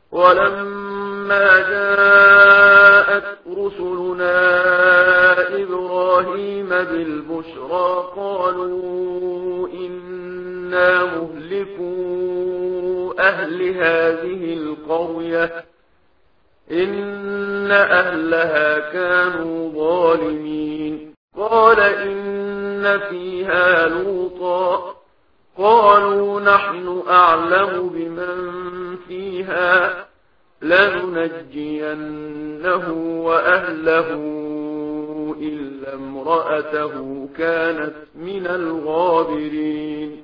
ولما جاءت رسلنا إبراهيم بالبشرى قالوا إنا مهلكو أهل هذه القرية إن أهلها كانوا ظالمين. قال إن فيها لوطا قالوا نحن أعلم بمن فيها لننجينه وأهله إلا امرأته كانت من الغابرين.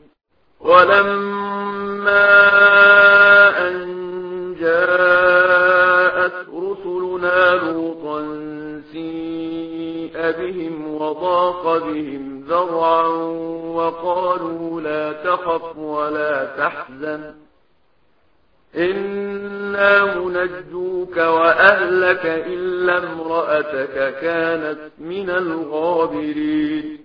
ولما أن جاءت رسلنا لوطا سيء بهم وضاق بهم ذرعا وقالوا لا تخف ولا تحزن إنا منجوك وأهلك إلا امرأتك كانت من الغابرين.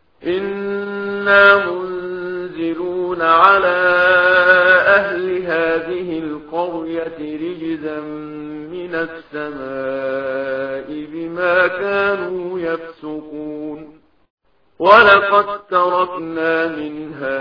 إنا منزلون على أهل هذه القرية رجزا من السماء بما كانوا يفسقون. ولقد تركنا منها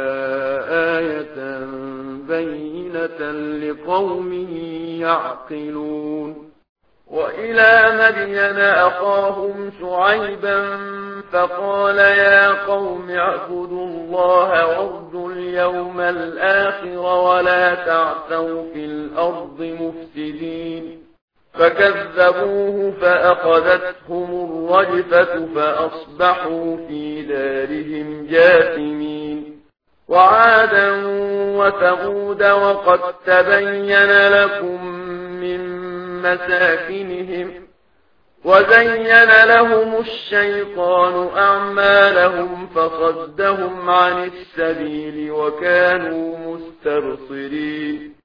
آية بينة لقوم يعقلون. وإلى مدين أخاهم شعيبا فقال يا قوم اعبدوا الله وارجوا اليوم الآخر ولا تعثوا في الأرض مفسدين. فكذبوه فأخذتهم الرجفة فأصبحوا في دارهم جاثمين. وعادا وثمود وقد تبين لكم من مساكنهم وزين لهم الشيطان أعمالهم فصدهم عن السبيل وكانوا مستبصرين.